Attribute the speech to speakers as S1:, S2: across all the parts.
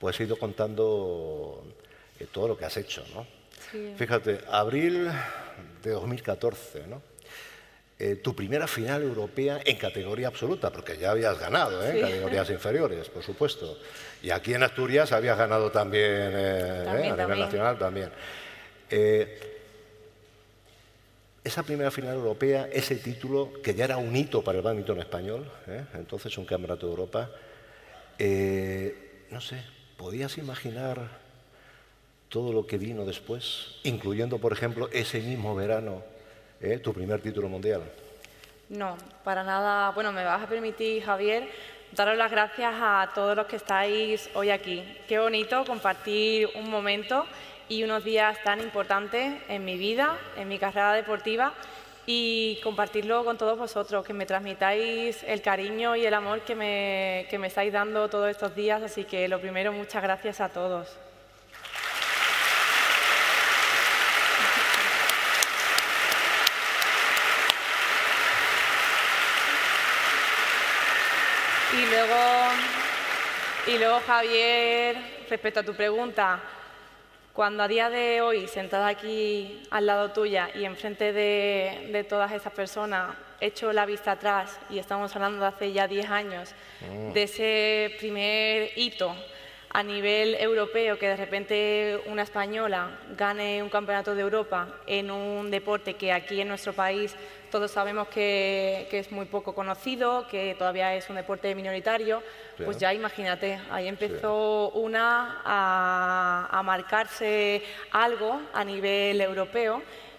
S1: pues he ido contando todo lo que has hecho, ¿no?
S2: Sí.
S1: Fíjate, abril de 2014, ¿no? Tu primera final europea en categoría absoluta, porque ya habías ganado, en categorías inferiores, por supuesto. Y aquí en Asturias habías ganado también, a nivel nacional también. Esa primera final europea, ese título, que ya era un hito para el bádminton español, entonces un campeonato de Europa, no sé, ¿podías imaginar todo lo que vino después, incluyendo, por ejemplo, ese mismo verano, tu primer título mundial?
S2: No, para nada. Bueno, me vas a permitir, Javier, daros las gracias a todos los que estáis hoy aquí. Qué bonito compartir un momento y unos días tan importantes en mi vida, en mi carrera deportiva, y compartirlo con todos vosotros, que me transmitáis el cariño y el amor que me estáis dando todos estos días. Así que lo primero, muchas gracias a todos. Y luego, Javier, respecto a tu pregunta, cuando a día de hoy, sentada aquí al lado tuya y enfrente de todas esas personas, echo la vista atrás y estamos hablando de hace ya 10 años, de ese primer hito a nivel europeo, que de repente una española gane un campeonato de Europa en un deporte que aquí en nuestro país todos sabemos que es muy poco conocido, que todavía es un deporte minoritario, pues ya imagínate, ahí empezó una a marcarse algo a nivel europeo.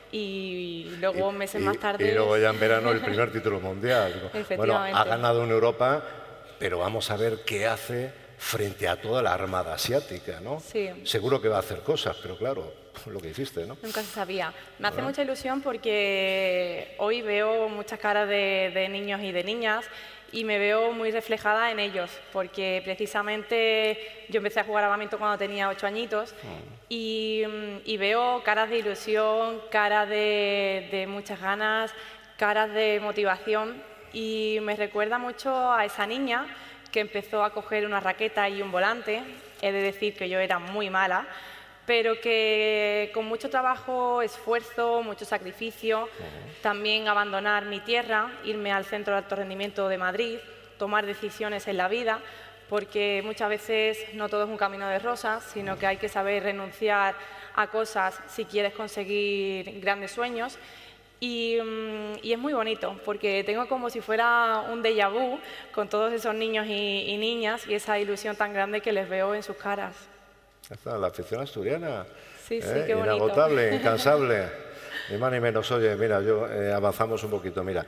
S2: Y luego meses más tarde...
S1: Y luego ya en verano el primer título mundial. Bueno, ha ganado en Europa, pero vamos a ver qué hace frente a toda la armada asiática, ¿no?
S2: Sí.
S1: Seguro que va a hacer cosas, pero claro, lo que hiciste, ¿no?
S2: Nunca se sabía. Me hace mucha ilusión porque hoy veo muchas caras de niños y de niñas y me veo muy reflejada en ellos, porque precisamente yo empecé a jugar a bádminton cuando tenía 8 añitos y veo caras de ilusión, caras de muchas ganas, caras de motivación, y me recuerda mucho a esa niña que empezó a coger una raqueta y un volante. He de decir que yo era muy mala, pero que con mucho trabajo, esfuerzo, mucho sacrificio, también abandonar mi tierra, irme al Centro de Alto Rendimiento de Madrid, tomar decisiones en la vida, porque muchas veces no todo es un camino de rosas, sino que hay que saber renunciar a cosas si quieres conseguir grandes sueños. Y es muy bonito, porque tengo como si fuera un déjà vu con todos esos niños y niñas y esa ilusión tan grande que les veo en sus caras.
S1: Está la afición asturiana,
S2: sí, qué bonito.
S1: inagotable, incansable, ni más ni menos. Oye, mira, avanzamos un poquito, mira,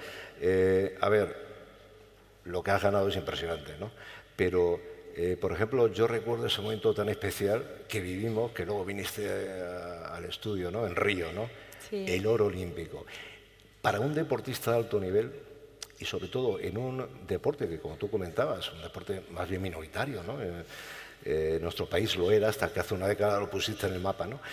S1: a ver, lo que has ganado es impresionante, ¿no? Pero, por ejemplo, yo recuerdo ese momento tan especial que vivimos, que luego viniste al estudio, ¿no? En Río, ¿no?
S2: Sí.
S1: El oro olímpico. Para un deportista de alto nivel, y sobre todo en un deporte que, como tú comentabas, un deporte más bien minoritario, ¿no? Nuestro país lo era hasta que hace una década lo pusiste en el mapa, ¿no?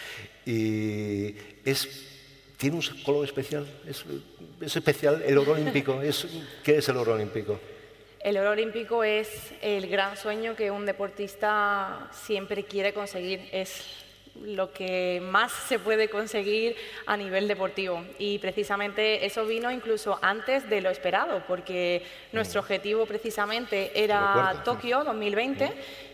S1: Y tiene un color especial, es especial el oro olímpico. ¿Qué es el oro olímpico?
S2: El oro olímpico es el gran sueño que un deportista siempre quiere conseguir. Es lo que más se puede conseguir a nivel deportivo, y precisamente eso vino incluso antes de lo esperado, porque nuestro objetivo precisamente era Tokio 2020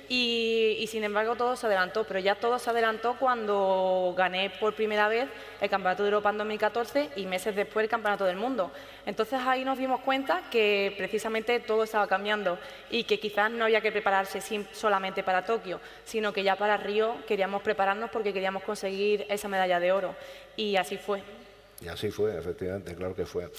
S2: y sin embargo todo se adelantó, pero ya todo se adelantó cuando gané por primera vez el Campeonato de Europa en 2014 y meses después el Campeonato del Mundo. Entonces ahí nos dimos cuenta que precisamente todo estaba cambiando y que quizás no había que prepararse solamente para Tokio, sino que ya para Río queríamos prepararnos porque queríamos conseguir esa medalla de oro, y así fue.
S1: Y así fue, efectivamente, claro que fue.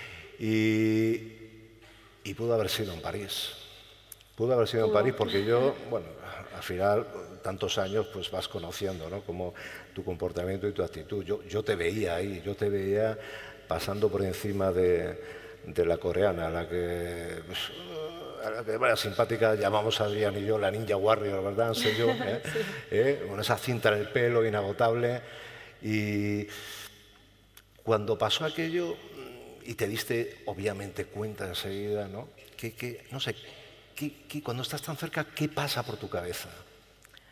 S1: Y pudo haber sido en París. Pudo haber sido en París porque yo, bueno, al final, tantos años, pues vas conociendo, ¿no? Como tu comportamiento y tu actitud. Yo te veía ahí, yo te veía pasando por encima de la coreana, a la que bueno, simpática llamamos a Adrián y yo la Ninja Warrior, ¿verdad? Sé yo, con esa cinta en el pelo, inagotable. Y cuando pasó aquello, y te diste obviamente cuenta enseguida, ¿no? No sé, cuando estás tan cerca, ¿qué pasa por tu cabeza?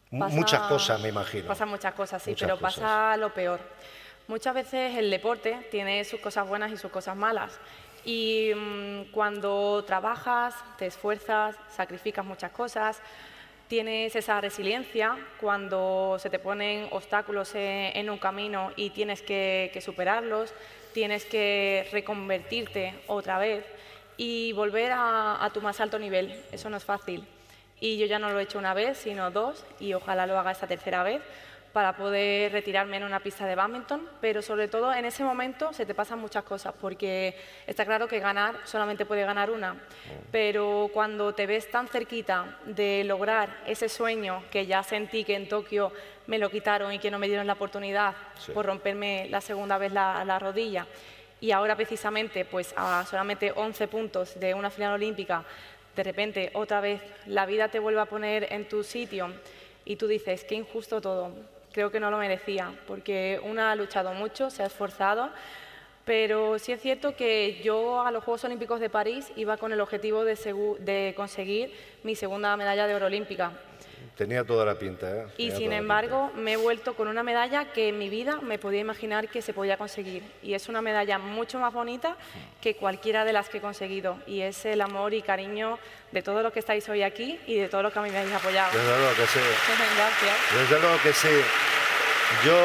S1: Muchas cosas, me imagino.
S2: Pasan muchas cosas, sí,
S1: Muchas
S2: pero
S1: cosas.
S2: pasa lo peor. Muchas veces el deporte tiene sus cosas buenas y sus cosas malas. Y cuando trabajas, te esfuerzas, sacrificas muchas cosas, tienes esa resiliencia, cuando se te ponen obstáculos en un camino y tienes que superarlos, tienes que reconvertirte otra vez y volver a tu más alto nivel. Eso no es fácil. Y yo ya no lo he hecho una vez, sino dos, y ojalá lo haga esta tercera vez, para poder retirarme en una pista de bádminton, pero sobre todo en ese momento se te pasan muchas cosas, porque está claro que ganar solamente puede ganar una, pero cuando te ves tan cerquita de lograr ese sueño que ya sentí que en Tokio me lo quitaron y que no me dieron la oportunidad por romperme la segunda vez la rodilla, y ahora precisamente pues a solamente 11 puntos de una final olímpica, de repente otra vez la vida te vuelve a poner en tu sitio y tú dices, qué injusto todo. Creo que no lo merecía, porque una ha luchado mucho, se ha esforzado, pero sí es cierto que yo a los Juegos Olímpicos de París iba con el objetivo de conseguir mi segunda medalla de oro olímpica.
S1: Tenía toda la pinta, ¿eh?
S2: Y sin embargo me he vuelto con una medalla que en mi vida me podía imaginar que se podía conseguir. Y es una medalla mucho más bonita que cualquiera de las que he conseguido. Y es el amor y cariño de todos los que estáis hoy aquí y de todos los que a mí me habéis apoyado.
S1: Desde luego que sí.
S2: Gracias.
S1: Desde luego que sí. Yo...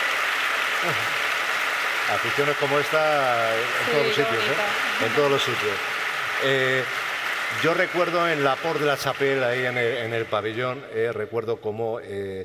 S1: aficiones como esta en todos los sitios, ¿eh? En todos los sitios. Yo recuerdo en la Porte de la Chapelle, ahí en el pabellón, recuerdo cómo,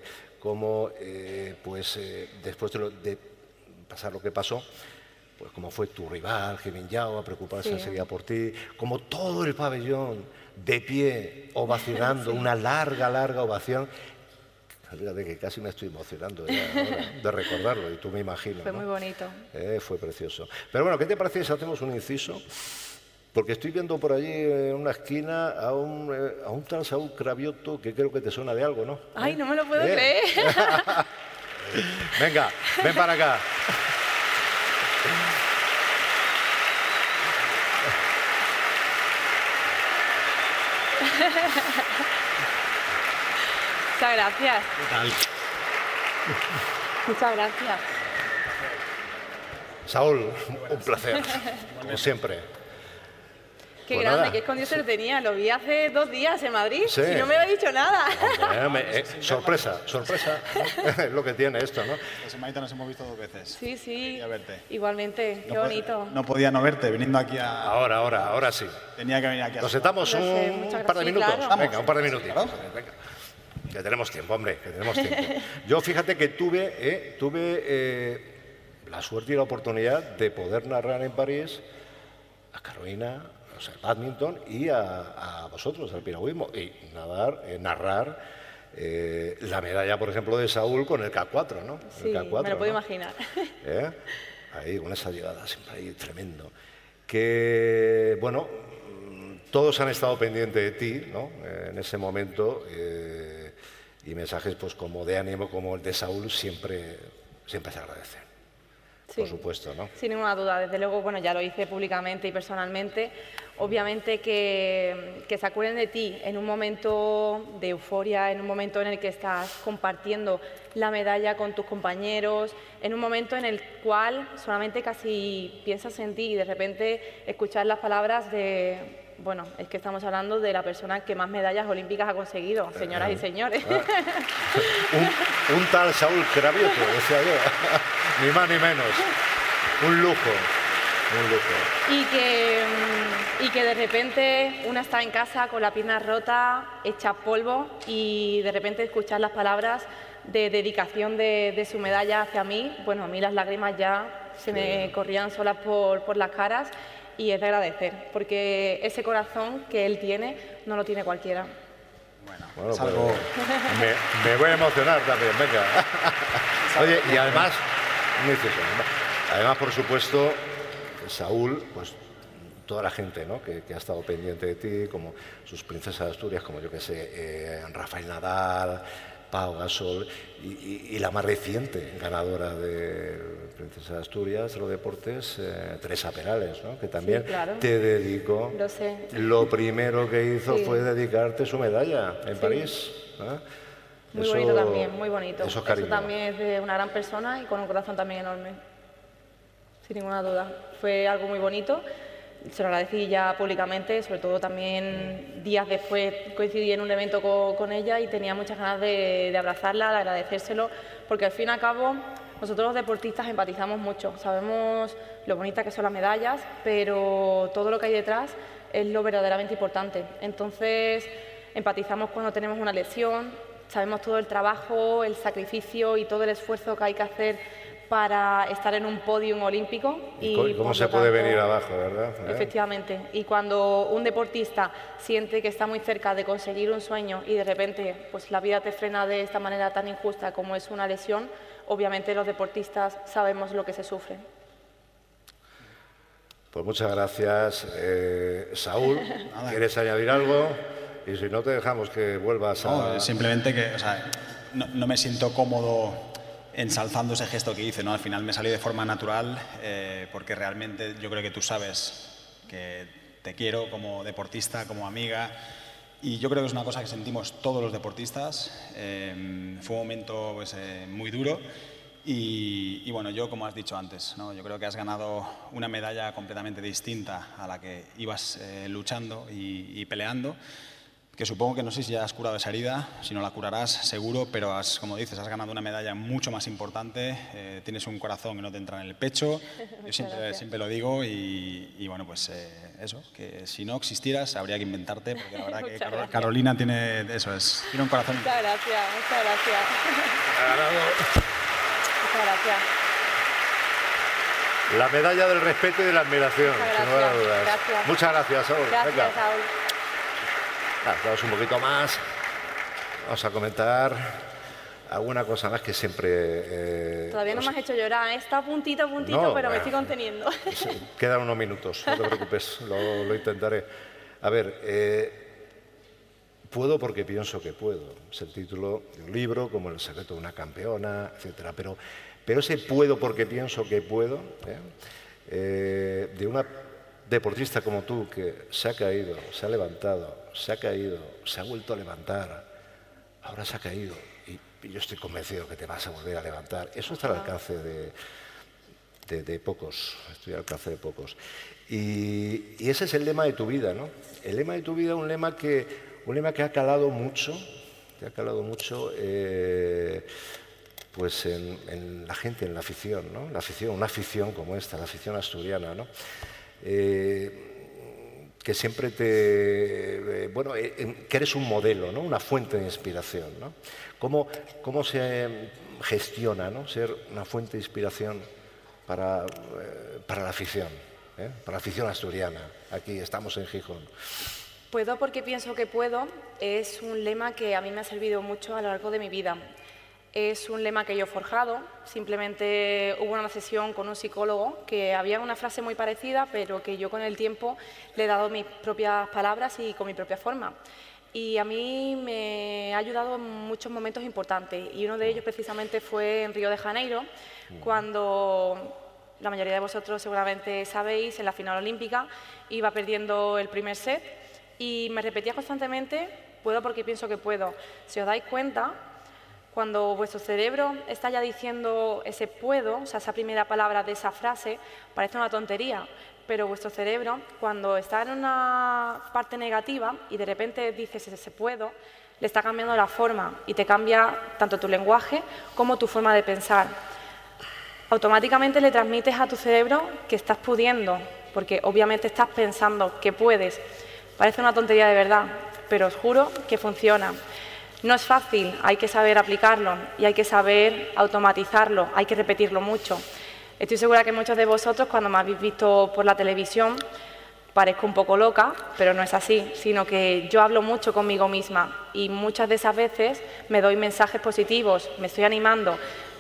S1: después de pasar lo que pasó, pues como fue tu rival, Jimin Yao, a preocuparse enseguida por ti, como todo el pabellón de pie, ovacionando, una larga ovación. Fíjate que casi me estoy emocionando ya ahora de recordarlo, y tú me imaginas.
S2: Fue
S1: ¿no?
S2: muy bonito.
S1: Fue precioso. Pero bueno, ¿qué te parece si hacemos un inciso? Porque estoy viendo por allí en una esquina a un tal Saúl Craviotto que creo que te suena de algo, ¿no?
S2: ¡Ay, no me lo puedo creer!
S1: Venga, ven para acá.
S2: Muchas gracias.
S3: ¿Qué tal?
S2: Muchas gracias.
S1: Saúl, un placer, como siempre.
S2: Qué
S1: Pues
S2: grande,
S1: nada.
S2: qué escondido se lo tenía. Lo vi hace 2 días en Madrid
S1: Sí.
S2: y no me había dicho nada.
S1: Sorpresa, es lo que tiene esto, ¿no?
S3: Pues en Maita nos hemos visto 2 veces.
S2: Sí, sí.
S3: Quería verte.
S2: Igualmente, qué bonito.
S3: No podía no verte, viniendo aquí a...
S1: Ahora sí.
S3: Tenía que venir aquí a...
S1: Nos sentamos
S2: Lo sé,
S1: un
S2: muchas
S1: par de
S2: gracias.
S1: minutos.
S2: Sí, claro.
S1: Venga, un par de minutitos. Venga. Que tenemos tiempo, hombre, que tenemos tiempo. Yo fíjate que tuve la suerte y la oportunidad de poder narrar en París a Carolina, o sea, el bádminton, y a vosotros, al piragüismo, y narrar la medalla, por ejemplo, de Saúl con el K4, ¿no?
S2: Sí,
S1: el K4,
S2: me lo puedo
S1: ¿no?
S2: imaginar.
S1: Ahí, con esa llegada siempre ahí tremendo. Que, bueno, todos han estado pendientes de ti, ¿no? En ese momento, y mensajes pues como de ánimo como el de Saúl siempre se agradecen.
S2: Sí,
S1: por supuesto, ¿no?
S2: Sin ninguna duda. Desde luego, bueno, ya lo hice públicamente y personalmente. Obviamente que se acuerden de ti en un momento de euforia, en un momento en el que estás compartiendo la medalla con tus compañeros, en un momento en el cual solamente casi piensas en ti y de repente escuchar las palabras de... Bueno, es que estamos hablando de la persona que más medallas olímpicas ha conseguido, señoras y señores.
S1: Un tal Saúl Craviotto, decía yo, ni más ni menos. Un lujo.
S2: Y que de repente una está en casa con la pierna rota, hecha polvo, y de repente escuchar las palabras de dedicación de su medalla hacia mí, bueno, a mí las lágrimas ya se me corrían solas por las caras. Y es de agradecer, porque ese corazón que él tiene no lo tiene cualquiera.
S1: Bueno, pues, me voy a emocionar también, venga. Oye, y además, por supuesto, Saúl, pues toda la gente, ¿no? que ha estado pendiente de ti, como sus princesas de Asturias, como yo que sé, Rafael Nadal, Pau Gasol, y la más reciente ganadora de Princesa de Asturias de los deportes, Teresa Perales, ¿no? Que también te dedicó.
S2: Lo sé.
S1: Lo primero que hizo fue dedicarte su medalla en París.
S2: Muy bonito también, muy bonito.
S1: Eso es cariño.
S2: Eso también es de una gran persona y con un corazón también enorme. Sin ninguna duda. Fue algo muy bonito. Se lo agradecí ya públicamente, sobre todo también días después coincidí en un evento con ella y tenía muchas ganas de abrazarla, de agradecérselo, porque al fin y al cabo nosotros los deportistas empatizamos mucho, sabemos lo bonitas que son las medallas, pero todo lo que hay detrás es lo verdaderamente importante. Entonces empatizamos cuando tenemos una lesión, sabemos todo el trabajo, el sacrificio y todo el esfuerzo que hay que hacer para estar en un podium olímpico.
S1: Y cómo se puede venir abajo, ¿verdad?
S2: Efectivamente. Y cuando un deportista siente que está muy cerca de conseguir un sueño y de repente pues la vida te frena de esta manera tan injusta como es una lesión, obviamente los deportistas sabemos lo que se sufre.
S1: Pues muchas gracias. Saúl, ¿quieres añadir algo? Y si no, te dejamos que vuelvas a...
S3: No, simplemente que no me siento cómodo ensalzando ese gesto que hice, ¿no? Al final me salió de forma natural, porque realmente yo creo que tú sabes que te quiero como deportista, como amiga, y yo creo que es una cosa que sentimos todos los deportistas. Fue un momento pues, muy duro y bueno, yo como has dicho antes, ¿no? Yo creo que has ganado una medalla completamente distinta a la que ibas luchando y peleando, que supongo que no sé si ya has curado esa herida, si no la curarás seguro, pero como dices, has ganado una medalla mucho más importante, tienes un corazón que no te entra en el pecho, yo siempre lo digo y bueno, pues eso, que si no existieras habría que inventarte, porque la verdad que Carolina tiene un corazón...
S2: Muchas gracias, muchas gracias. Muchas gracias.
S1: La medalla del respeto y de la admiración, sin lugar a dudas.
S2: Gracias.
S1: Muchas gracias, Saúl.
S2: Gracias,
S1: Venga.
S2: Saúl.
S1: Vamos un poquito más. Vamos a comentar alguna cosa más que siempre...
S2: Todavía no me has hecho llorar, está a puntito,
S1: No,
S2: pero me estoy conteniendo.
S1: Quedan unos minutos, no te preocupes, lo intentaré. A ver, puedo porque pienso que puedo. Es el título de un libro, como El secreto de una campeona, etcétera. Pero ese puedo porque pienso que puedo, de una deportista como tú, que se ha caído, se ha levantado, se ha caído, se ha vuelto a levantar, ahora se ha caído y yo estoy convencido que te vas a volver a levantar. Eso está al alcance de pocos, estoy al alcance de pocos. Y ese es el lema de tu vida, ¿no? El lema de tu vida, un lema que ha calado mucho, pues en la gente, en la afición, ¿no? Una afición como esta, la afición asturiana, ¿no? Que siempre que eres un modelo, ¿no? Una fuente de inspiración, ¿no? ¿Cómo se gestiona, ¿no? Ser una fuente de inspiración para la afición, para la afición asturiana? Aquí estamos en Gijón.
S2: Puedo porque pienso que puedo es un lema que a mí me ha servido mucho a lo largo de mi vida. Es un lema que yo he forjado, simplemente hubo una sesión con un psicólogo que había una frase muy parecida, pero que yo con el tiempo le he dado mis propias palabras y con mi propia forma. Y a mí me ha ayudado en muchos momentos importantes, y uno de ellos precisamente fue en Río de Janeiro, cuando la mayoría de vosotros seguramente sabéis, en la final olímpica iba perdiendo el primer set y me repetía constantemente, puedo porque pienso que puedo. Si os dais cuenta, cuando vuestro cerebro está ya diciendo ese puedo, o sea, esa primera palabra de esa frase, parece una tontería, pero vuestro cerebro, cuando está en una parte negativa y de repente dices ese puedo, le está cambiando la forma y te cambia tanto tu lenguaje como tu forma de pensar. Automáticamente le transmites a tu cerebro que estás pudiendo, porque obviamente estás pensando que puedes. Parece una tontería de verdad, pero os juro que funciona. No es fácil, hay que saber aplicarlo y hay que saber automatizarlo, hay que repetirlo mucho. Estoy segura que muchos de vosotros, cuando me habéis visto por la televisión, parezco un poco loca, pero no es así, sino que yo hablo mucho conmigo misma y muchas de esas veces me doy mensajes positivos, me estoy animando,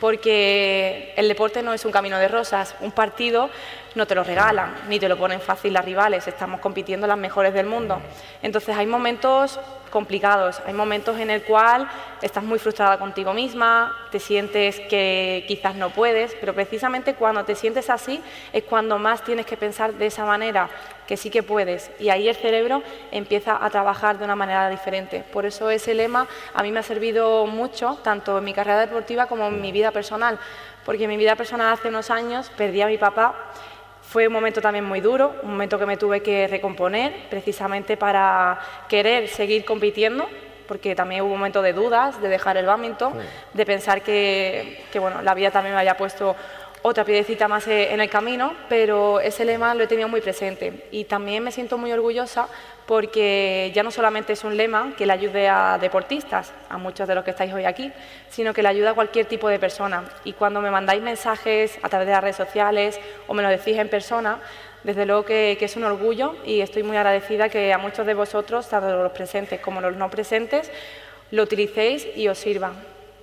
S2: porque el deporte no es un camino de rosas. Un partido no te lo regalan, ni te lo ponen fácil las rivales, estamos compitiendo las mejores del mundo. Entonces hay momentos complicados, hay momentos en el cual estás muy frustrada contigo misma, te sientes que quizás no puedes, pero precisamente cuando te sientes así es cuando más tienes que pensar de esa manera, que sí que puedes, y ahí el cerebro empieza a trabajar de una manera diferente. Por eso ese lema a mí me ha servido mucho, tanto en mi carrera deportiva como en mi vida personal, porque en mi vida personal hace unos años perdí a mi papá. Fue un momento también muy duro, un momento que me tuve que recomponer precisamente para querer seguir compitiendo, porque también hubo un momento de dudas, de dejar el bádminton, de pensar que bueno, la vida también me había puesto otra piedecita más en el camino, pero ese lema lo he tenido muy presente y también me siento muy orgullosa porque ya no solamente es un lema que le ayude a deportistas, a muchos de los que estáis hoy aquí, sino que le ayuda a cualquier tipo de persona. Y cuando me mandáis mensajes a través de las redes sociales o me lo decís en persona, desde luego que es un orgullo y estoy muy agradecida que a muchos de vosotros, tanto los presentes como los no presentes, lo utilicéis y os sirva.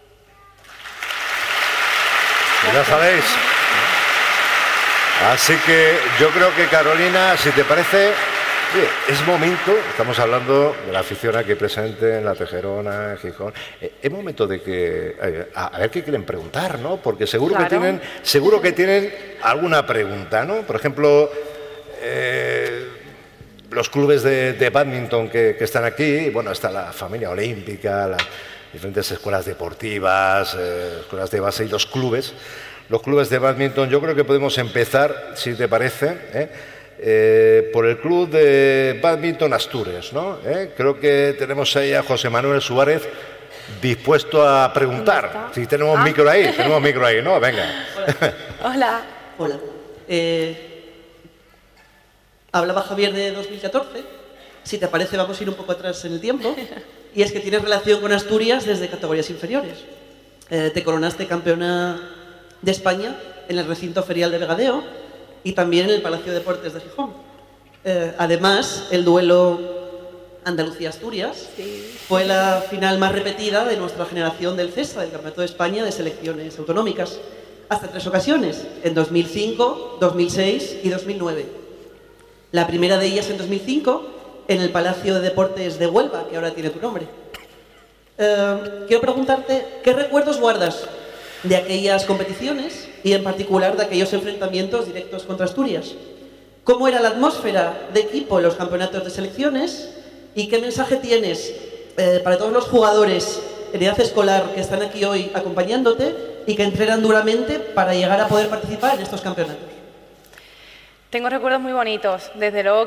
S1: Ya sabéis. Así que yo creo que, Carolina, si te parece, es momento, estamos hablando de la afición aquí presente en La Tejerona, en Gijón, es momento de que, a ver qué quieren preguntar, ¿no? Porque seguro, claro, que tienen alguna pregunta, ¿no? Por ejemplo, los clubes de bádminton que están aquí, bueno, está la familia olímpica, las diferentes escuelas deportivas, escuelas de base y los clubes de bádminton. Yo creo que podemos empezar, si te parece, por el Club de Bádminton Asturias, ¿no? Creo que tenemos ahí a José Manuel Suárez dispuesto a preguntar. Si tenemos micro ahí, ¿no? Venga.
S2: Hola.
S4: Hola. Hablaba Javier de 2014. Si te parece, vamos a ir un poco atrás en el tiempo. Y es que tienes relación con Asturias desde categorías inferiores. Te coronaste campeona de España en el recinto ferial de Vegadeo y también en el Palacio de Deportes de Gijón. Además, el duelo Andalucía-Asturias fue la final más repetida de nuestra generación del CESA, del Campeonato de España de Selecciones Autonómicas, hasta 3 ocasiones, en 2005, 2006 y 2009. La primera de ellas en 2005, en el Palacio de Deportes de Huelva, que ahora tiene tu nombre. Quiero preguntarte, ¿qué recuerdos guardas de aquellas competiciones y en particular de aquellos enfrentamientos directos contra Asturias? ¿Cómo era la atmósfera de equipo en los campeonatos de selecciones? ¿Y qué mensaje tienes para todos los jugadores de edad escolar que están aquí hoy acompañándote y que entrenan duramente para llegar a poder participar en estos campeonatos?
S2: Tengo recuerdos muy bonitos. Desde luego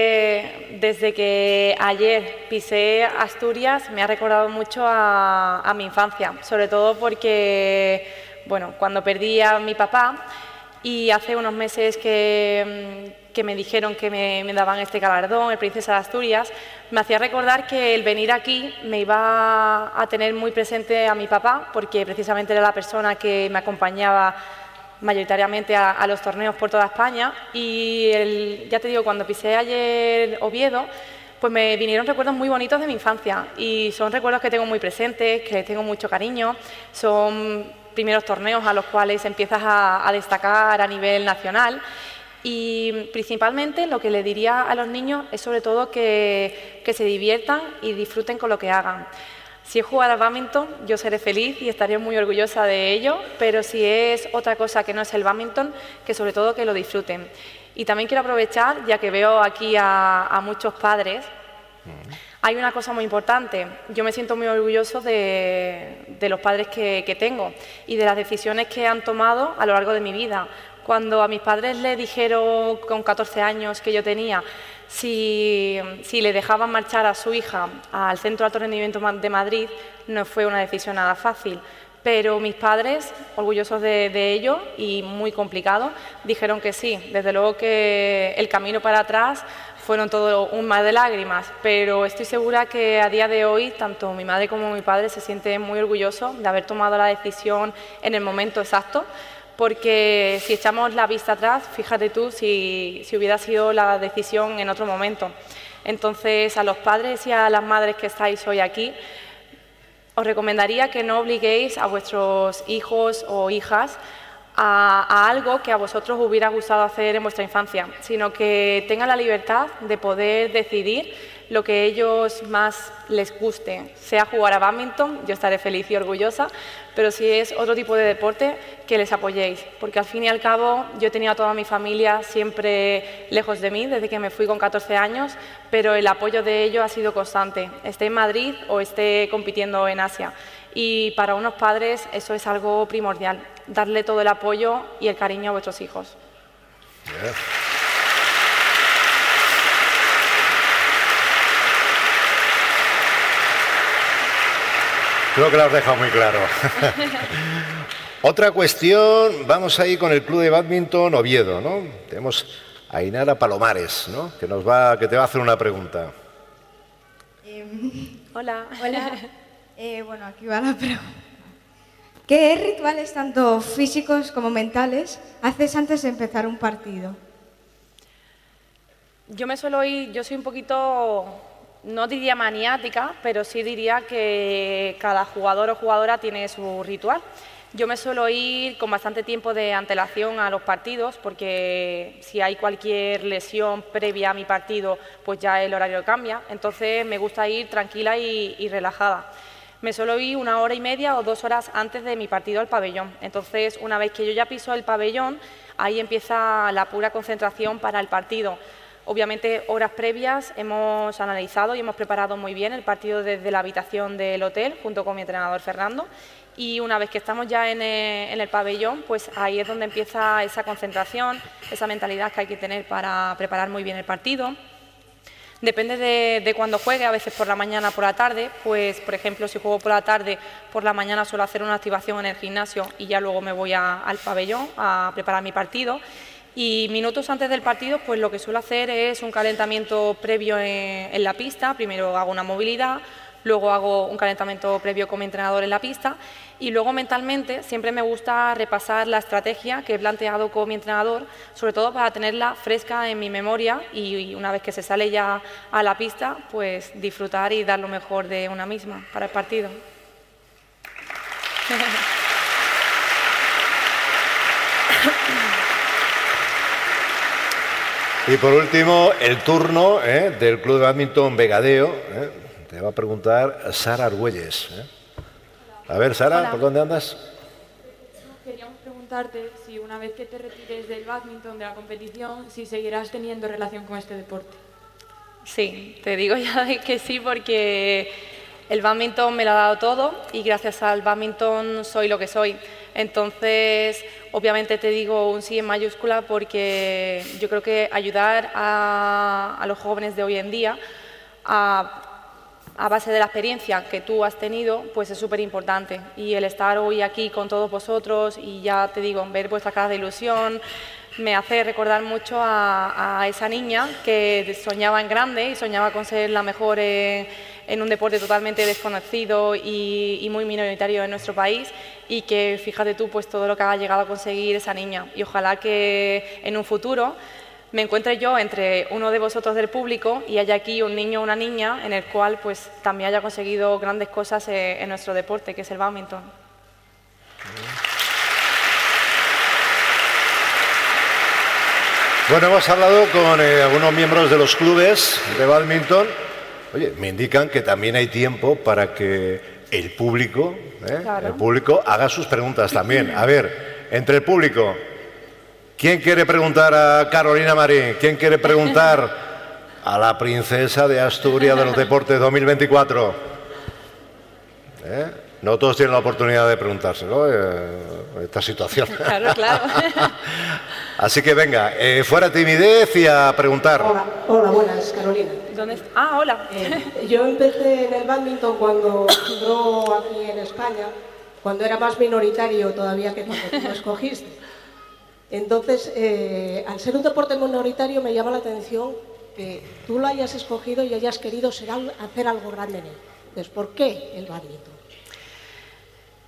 S2: que desde que ayer pisé Asturias me ha recordado mucho a mi infancia, sobre todo porque, bueno, cuando perdí a mi papá y hace unos meses que me dijeron que me daban este galardón, el Princesa de Asturias, me hacía recordar que el venir aquí me iba a tener muy presente a mi papá, porque precisamente era la persona que me acompañaba mayoritariamente a los torneos por toda España y ya te digo, cuando pisé ayer Oviedo, pues me vinieron recuerdos muy bonitos de mi infancia y son recuerdos que tengo muy presentes, que tengo mucho cariño, son primeros torneos a los cuales empiezas a destacar a nivel nacional y principalmente lo que le diría a los niños es sobre todo que se diviertan y disfruten con lo que hagan. Si es jugar al bádminton, yo seré feliz y estaré muy orgullosa de ello, pero si es otra cosa que no es el bádminton, que sobre todo que lo disfruten. Y también quiero aprovechar, ya que veo aquí a muchos padres, hay una cosa muy importante. Yo me siento muy orgulloso de los padres que tengo y de las decisiones que han tomado a lo largo de mi vida. Cuando a mis padres les dijeron con 14 años que yo tenía, si le dejaban marchar a su hija al Centro de Alto Rendimiento de Madrid, no fue una decisión nada fácil. Pero mis padres, orgullosos de ello y muy complicado, dijeron que sí. Desde luego que el camino para atrás fueron todo un mar de lágrimas, pero estoy segura que a día de hoy, tanto mi madre como mi padre se sienten muy orgullosos de haber tomado la decisión en el momento exacto, porque si echamos la vista atrás, fíjate tú si hubiera sido la decisión en otro momento. Entonces, a los padres y a las madres que estáis hoy aquí, os recomendaría que no obliguéis a vuestros hijos o hijas a algo que a vosotros hubiera gustado hacer en vuestra infancia, sino que tengan la libertad de poder decidir lo que a ellos más les guste, sea jugar a bádminton, yo estaré feliz y orgullosa, pero si es otro tipo de deporte, que les apoyéis, porque al fin y al cabo yo he tenido a toda mi familia siempre lejos de mí, desde que me fui con 14 años, pero el apoyo de ellos ha sido constante, esté en Madrid o esté compitiendo en Asia. Y para unos padres eso es algo primordial, darle todo el apoyo y el cariño a vuestros hijos.
S1: Yeah. Creo que lo has dejado muy claro. Otra cuestión, vamos ahí con el Club de Bádminton Oviedo, ¿no? Tenemos a Ainara Palomares, ¿no? Que te va a hacer una pregunta.
S2: Hola.
S5: Hola. Bueno, aquí va la pregunta. ¿Qué rituales, tanto físicos como mentales, haces antes de empezar un partido?
S2: Yo soy un poquito, no diría maniática, pero sí diría que cada jugador o jugadora tiene su ritual. Yo me suelo ir con bastante tiempo de antelación a los partidos, porque si hay cualquier lesión previa a mi partido, pues ya el horario cambia. Entonces me gusta ir tranquila y relajada. Me suelo ir 1 hora y media o 2 horas antes de mi partido al pabellón. Entonces, una vez que yo ya piso el pabellón, ahí empieza la pura concentración para el partido. Obviamente, horas previas hemos analizado y hemos preparado muy bien el partido desde la habitación del hotel, junto con mi entrenador Fernando. Y una vez que estamos ya en el pabellón, pues ahí es donde empieza esa concentración, esa mentalidad que hay que tener para preparar muy bien el partido. Depende de cuándo juegue, a veces por la mañana o por la tarde, pues por ejemplo si juego por la tarde, por la mañana suelo hacer una activación en el gimnasio y ya luego me voy al pabellón a preparar mi partido. Y minutos antes del partido, pues lo que suelo hacer es un calentamiento previo en la pista. Primero hago una movilidad, luego hago un calentamiento previo con mi entrenador en la pista y luego mentalmente siempre me gusta repasar la estrategia que he planteado con mi entrenador, sobre todo para tenerla fresca en mi memoria y una vez que se sale ya a la pista, pues disfrutar y dar lo mejor de una misma para el partido.
S1: Y por último, el turno del Club de Bádminton Vegadeo. Te va a preguntar Sara Argüelles. A ver, Sara,
S6: Hola.
S1: ¿por dónde andas?
S6: Queríamos preguntarte si una vez que te retires del bádminton, de la competición, si seguirás teniendo relación con este deporte.
S2: Sí, te digo ya de que sí, porque el bádminton me lo ha dado todo y gracias al bádminton soy lo que soy. Entonces, obviamente te digo un sí en mayúscula porque yo creo que ayudar a los jóvenes de hoy en día a base de la experiencia que tú has tenido, pues es súper importante. Y el estar hoy aquí con todos vosotros y ya te digo, ver vuestra cara de ilusión, me hace recordar mucho a esa niña que soñaba en grande y soñaba con ser la mejor en un deporte totalmente desconocido y muy minoritario en nuestro país y que fíjate tú pues todo lo que ha llegado a conseguir esa niña y ojalá que en un futuro me encuentre yo entre uno de vosotros del público y haya aquí un niño o una niña en el cual pues también haya conseguido grandes cosas en nuestro deporte, que es el bádminton.
S1: Bueno, hemos hablado con algunos miembros de los clubes de bádminton. Oye, me indican que también hay tiempo para que el público haga sus preguntas también. A ver, entre el público, ¿quién quiere preguntar a Carolina Marín? ¿Quién quiere preguntar a la princesa de Asturias de los deportes 2024? No todos tienen la oportunidad de preguntárselo, esta situación.
S2: Claro, claro.
S1: Así que venga, fuera timidez y a preguntar.
S7: Hola, buenas, Carolina.
S2: Hola.
S7: Yo empecé en el bádminton cuando entró aquí en España, cuando era más minoritario todavía que cuando tú lo escogiste. Entonces, al ser un deporte minoritario me llama la atención que tú lo hayas escogido y hayas querido hacer algo grande en él. Entonces, ¿por qué el bádminton?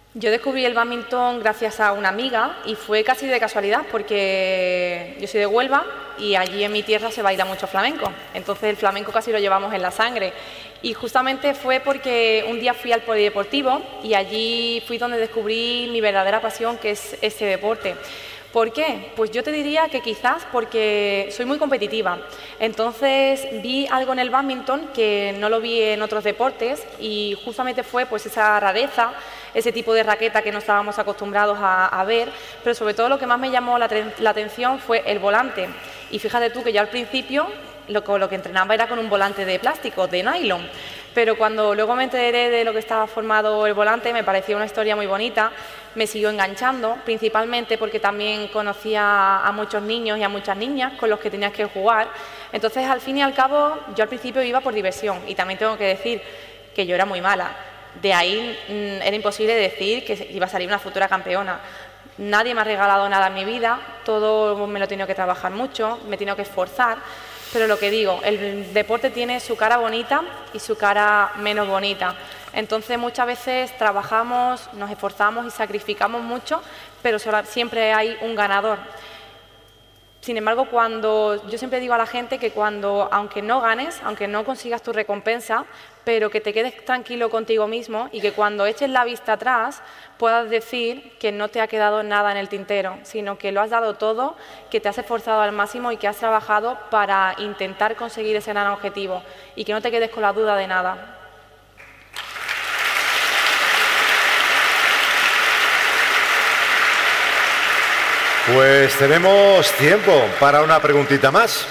S2: Yo descubrí el bádminton gracias a una amiga y fue casi de casualidad porque yo soy de Huelva y allí en mi tierra se baila mucho flamenco. Entonces el flamenco casi lo llevamos en la sangre. Y justamente fue porque un día fui al polideportivo y allí fui donde descubrí mi verdadera pasión, que es este deporte. ¿Por qué? Pues yo te diría que quizás porque soy muy competitiva. Entonces vi algo en el bádminton que no lo vi en otros deportes y justamente fue pues esa rareza, ese tipo de raqueta que no estábamos acostumbrados a ver, pero sobre todo lo que más me llamó la atención fue el volante. Y fíjate tú que yo al principio lo que entrenaba era con un volante de plástico, de nylon, pero cuando luego me enteré de lo que estaba formado el volante me pareció una historia muy bonita, me siguió enganchando, principalmente porque también conocía a muchos niños y a muchas niñas con los que tenías que jugar. Entonces, al fin y al cabo, yo al principio iba por diversión y también tengo que decir que yo era muy mala. De ahí era imposible decir que iba a salir una futura campeona. Nadie me ha regalado nada en mi vida, todo me lo he tenido que trabajar mucho, me he tenido que esforzar, pero lo que digo, el deporte tiene su cara bonita y su cara menos bonita. Entonces muchas veces trabajamos, nos esforzamos y sacrificamos mucho, pero siempre hay un ganador. Sin embargo, yo siempre digo a la gente que aunque no ganes, aunque no consigas tu recompensa, pero que te quedes tranquilo contigo mismo y que cuando eches la vista atrás puedas decir que no te ha quedado nada en el tintero, sino que lo has dado todo, que te has esforzado al máximo y que has trabajado para intentar conseguir ese gran objetivo y que no te quedes con la duda de nada.
S1: Pues tenemos tiempo para una preguntita más.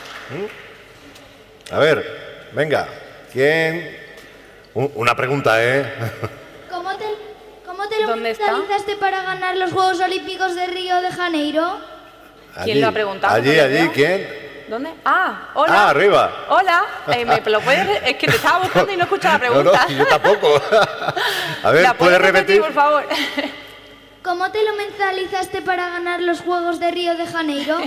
S1: A ver, venga, ¿quién? Una pregunta, ¿eh?
S8: ¿Cómo te lo mentalizaste para ganar los Juegos Olímpicos de Río de Janeiro?
S2: ¿Quién lo ha preguntado?
S1: Allí, ¿quién?
S2: ¿Dónde? Ah, hola.
S1: Ah, arriba.
S2: Hola, es que te estaba buscando y no escucho la pregunta.
S1: No, yo tampoco. A ver, ¿puedes repetir?
S2: Por favor.
S8: ¿Cómo te lo mentalizaste para ganar los Juegos de Río de Janeiro?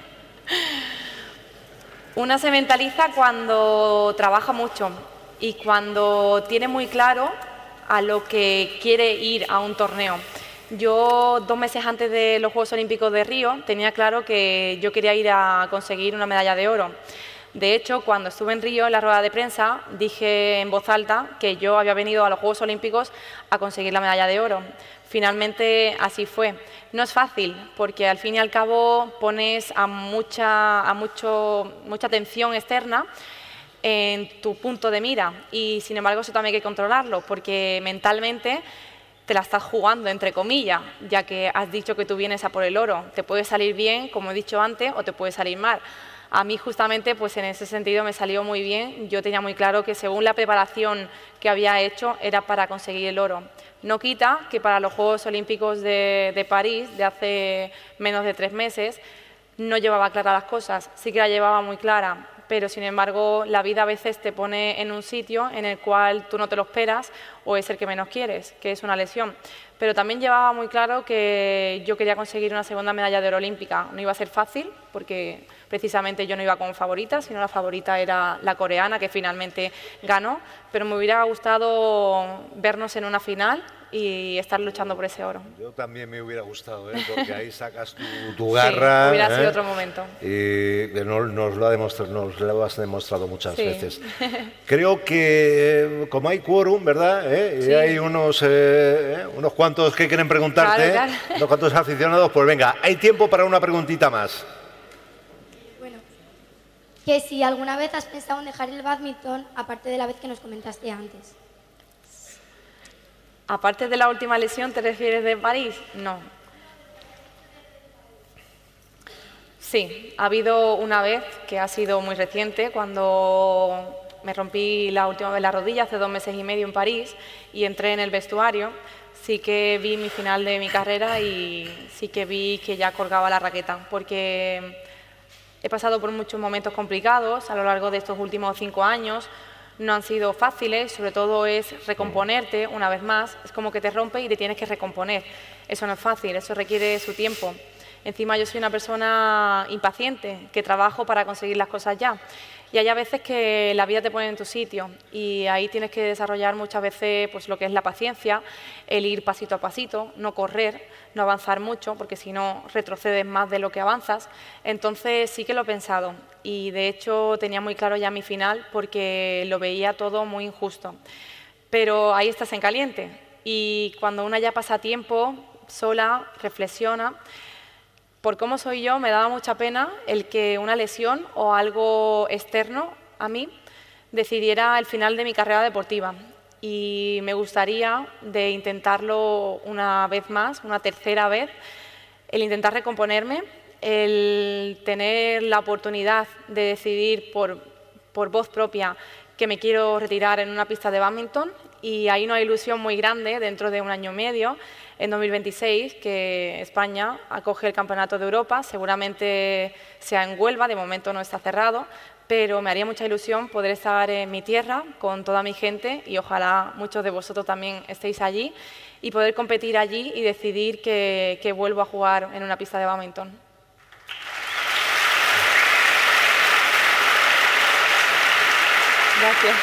S2: Una se mentaliza cuando trabaja mucho y cuando tiene muy claro a lo que quiere ir a un torneo. Yo 2 meses antes de los Juegos Olímpicos de Río tenía claro que yo quería ir a conseguir una medalla de oro. De hecho, cuando estuve en Río en la rueda de prensa, dije en voz alta que yo había venido a los Juegos Olímpicos a conseguir la medalla de oro. Finalmente así fue. No es fácil porque al fin y al cabo pones a mucha atención externa en tu punto de mira y sin embargo eso también hay que controlarlo porque mentalmente te la estás jugando, entre comillas, ya que has dicho que tú vienes a por el oro. Te puede salir bien, como he dicho antes, o te puede salir mal. A mí justamente pues en ese sentido me salió muy bien. Yo tenía muy claro que según la preparación que había hecho era para conseguir el oro. No quita que para los Juegos Olímpicos de París, de hace menos de 3 meses, no llevaba claras las cosas, sí que la llevaba muy clara, pero sin embargo la vida a veces te pone en un sitio en el cual tú no te lo esperas o es el que menos quieres, que es una lesión. Pero también llevaba muy claro que yo quería conseguir una segunda medalla de oro olímpica. No iba a ser fácil porque precisamente yo no iba como favorita, sino la favorita era la coreana que finalmente ganó, pero me hubiera gustado vernos en una final y estar luchando por ese oro.
S1: Yo también me hubiera gustado, porque ahí sacas tu garra.
S2: Sí, hubiera sido otro momento.
S1: Y nos lo has demostrado muchas veces. Creo que como hay quórum, ¿verdad? Y hay unos cuantos que quieren preguntarte,
S2: claro.
S1: unos cuantos aficionados, pues venga, hay tiempo para una preguntita más.
S9: Bueno, que si alguna vez has pensado en dejar el bádminton, aparte de la vez que nos comentaste antes.
S2: Aparte de la última lesión, ¿te refieres de París? No. Sí, ha habido una vez que ha sido muy reciente, cuando me rompí la última vez la rodilla hace 2 meses y medio en París y entré en el vestuario. Sí que vi mi final de mi carrera y sí que vi que ya colgaba la raqueta, porque he pasado por muchos momentos complicados a lo largo de estos últimos 5 años. No han sido fáciles, sobre todo es recomponerte una vez más, es como que te rompe y te tienes que recomponer. Eso no es fácil, eso requiere su tiempo. Encima yo soy una persona impaciente, que trabajo para conseguir las cosas ya. Y hay a veces que la vida te pone en tu sitio y ahí tienes que desarrollar muchas veces pues, lo que es la paciencia, el ir pasito a pasito, no correr, no avanzar mucho, porque si no retrocedes más de lo que avanzas. Entonces sí que lo he pensado y de hecho tenía muy claro ya mi final porque lo veía todo muy injusto. Pero ahí estás en caliente y cuando una ya pasa tiempo sola, reflexiona. Por cómo soy yo, me daba mucha pena el que una lesión o algo externo a mí decidiera el final de mi carrera deportiva. Y me gustaría de intentarlo una vez más, una tercera vez, el intentar recomponerme, el tener la oportunidad de decidir por voz propia que me quiero retirar en una pista de bádminton y hay una ilusión muy grande dentro de un año y medio, en 2026, que España acoge el Campeonato de Europa, seguramente sea en Huelva, de momento no está cerrado, pero me haría mucha ilusión poder estar en mi tierra con toda mi gente y ojalá muchos de vosotros también estéis allí y poder competir allí y decidir que vuelvo a jugar en una pista de bádminton. Gracias.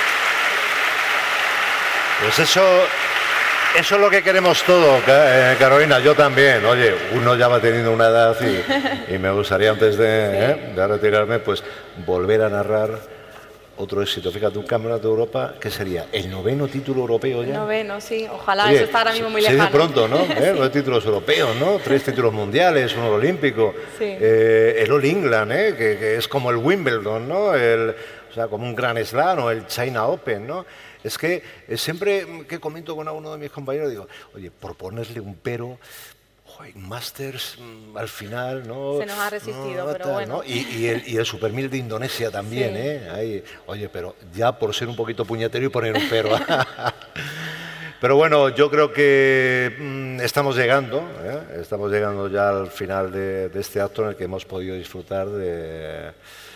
S1: Pues eso es lo que queremos todos, Carolina, yo también. Oye, uno ya va teniendo una edad y me gustaría antes de retirarme, pues volver a narrar otro éxito. Fíjate, un campeonato de Europa, ¿qué sería? ¿El 9º título europeo ya?
S2: 9º, sí. Ojalá. Oye, eso está ahora mismo muy lejano.
S1: Se dice pronto, ¿no? 9 títulos europeos, ¿no? 3 títulos mundiales, uno olímpico.
S2: Sí.
S1: El All England, que es como el Wimbledon, ¿no? O sea, como un Grand Slam o el China Open, ¿no? Es que siempre que comento con alguno de mis compañeros digo, oye, por ponerle un pero, Masters al final, ¿no?
S2: Se nos ha resistido, pero bueno.
S1: ¿no? Y el Super 1000 de Indonesia también, sí. Ahí, oye, pero ya por ser un poquito puñetero y poner un pero. Pero bueno, yo creo que estamos llegando ya al final de este acto en el que hemos podido disfrutar de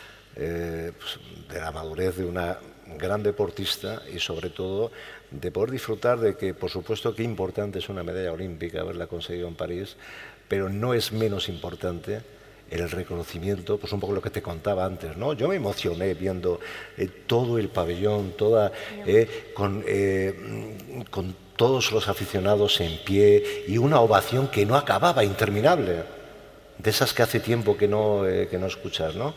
S1: la madurez de una gran deportista y sobre todo de poder disfrutar de que, por supuesto, que importante es una medalla olímpica haberla conseguido en París, pero no es menos importante el reconocimiento, pues un poco lo que te contaba antes, ¿no? Yo me emocioné viendo todo el pabellón, con todos los aficionados en pie y una ovación que no acababa, interminable, de esas que hace tiempo que no escuchas, ¿no?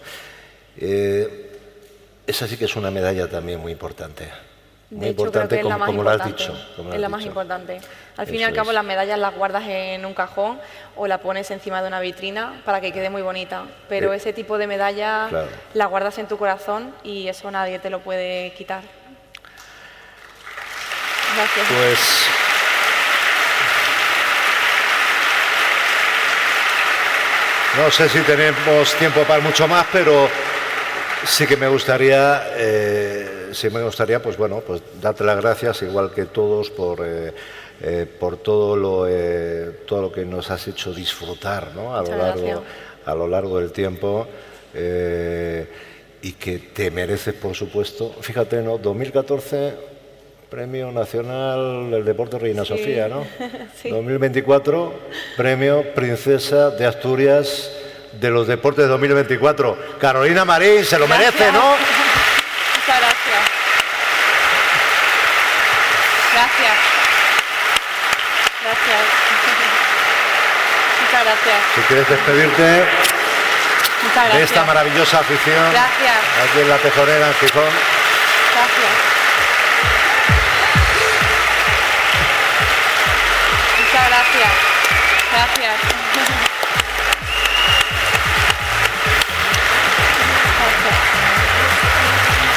S1: Esa sí que es una medalla también muy importante. Muy importante, como lo has dicho.
S2: Es la más importante. Al fin y al cabo, las medallas las guardas en un cajón o la pones encima de una vitrina para que quede muy bonita. Pero ese tipo de medalla la guardas en tu corazón y eso nadie te lo puede quitar. Gracias.
S1: Pues no sé si tenemos tiempo para mucho más, pero sí que me gustaría, pues bueno, pues darte las gracias, igual que todos, por todo lo que nos has hecho disfrutar, ¿no? a lo largo del tiempo, y que te mereces, por supuesto. Fíjate, ¿no? 2014, Premio Nacional del Deporte Reina Sofía, ¿no?
S2: Sí.
S1: 2024, Premio Princesa de Asturias de los Deportes 2024. Carolina Marín, se lo merece, ¿no?
S2: Muchas gracias. Gracias. Gracias. Muchas gracias.
S1: Si quieres despedirte de esta maravillosa afición,
S2: gracias.
S1: aquí en La Tejonera, en Gijón.
S2: Gracias.